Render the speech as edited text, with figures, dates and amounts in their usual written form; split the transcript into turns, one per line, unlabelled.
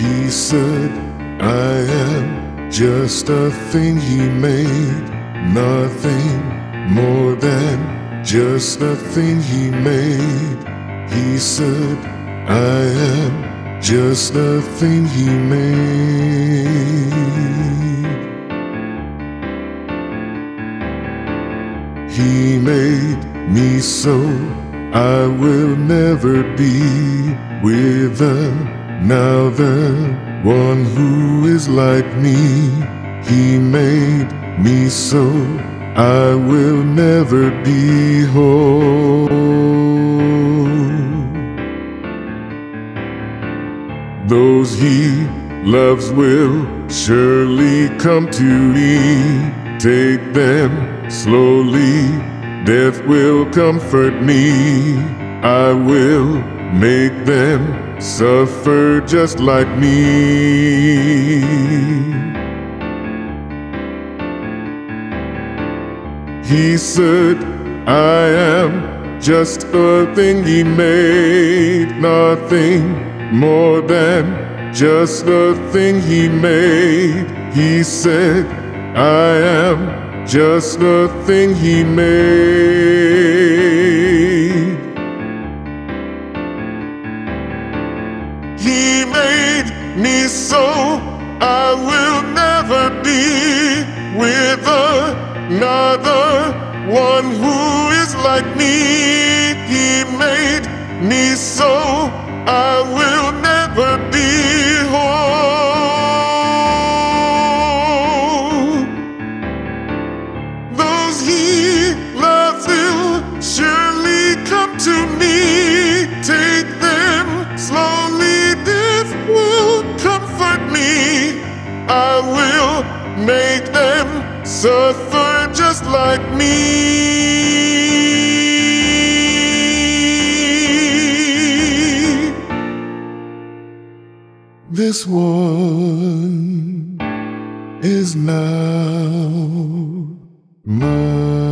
He said, I am just a thing he made, nothing more than just a thing he made. He said, I am just a thing he made. He made me so I will never be with another one who is like me. He made me so I will never be whole. Those he loves will surely come to me. Take them slowly, death will comfort me. I will make them suffer just like me. He said, I am just a thing he made, nothing more than just a thing he made. He said, I am just a thing he made. He made me so I will never be with another one who is like me. He made me so I will never be whole. Those he loves will surely come to me. Take them slowly, death will comfort me. I will make them suffer just like me. This one is now mine.